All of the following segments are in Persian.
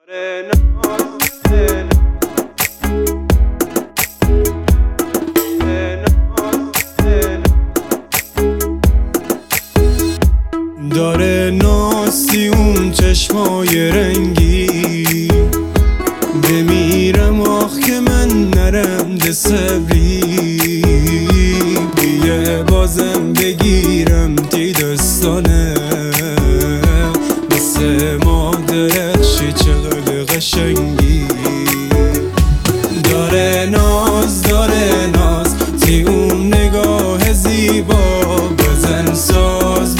داره ناستی اون چشمای رنگی، بمیرم آخ که من نرم ده صبری، بیه بازم بگیرم تی دستانه مثل ما درخشی چقدر قشنگی. داره ناز تی اون نگاه زیبا، بزن ساز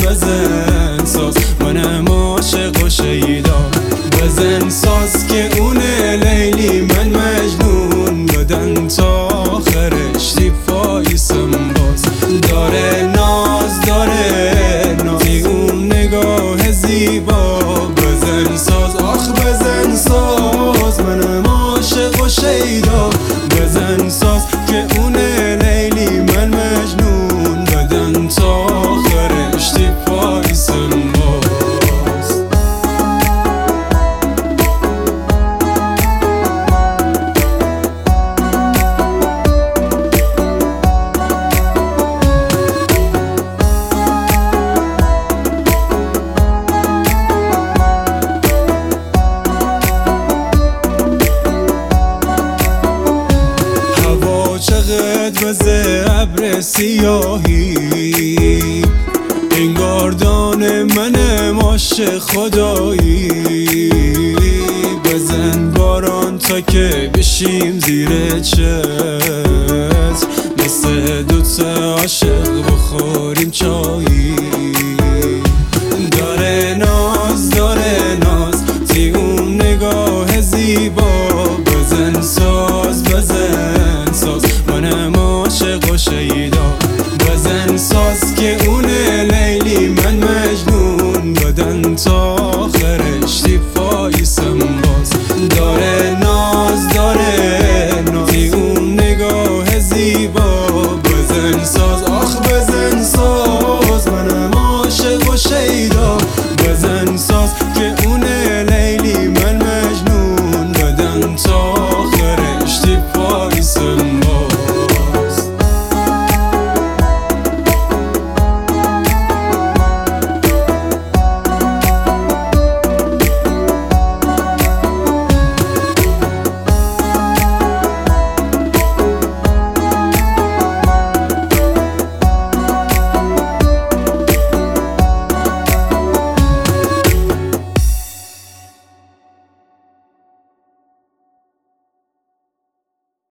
منم عاشق و شیدا، بزن ساز که اونه لیلی من مجنون، بدن تا آخرش تی پایسم باز. داره ناز تی اون نگاه زیبا، بزن ساز بزن ساز منم عاشق و شیدا، بزن ساز که اونه لیلی من مجنون، بدن تا آخرش تی پایسم باز. چقدر وزه ابر سیاهی، انگار دانه منم عاشق خدایی، بزن باران تا که بشیم زیر چت، مثل دوتا عاشق بخوریم چایی. داره ناز تی اون نگاه زیبا،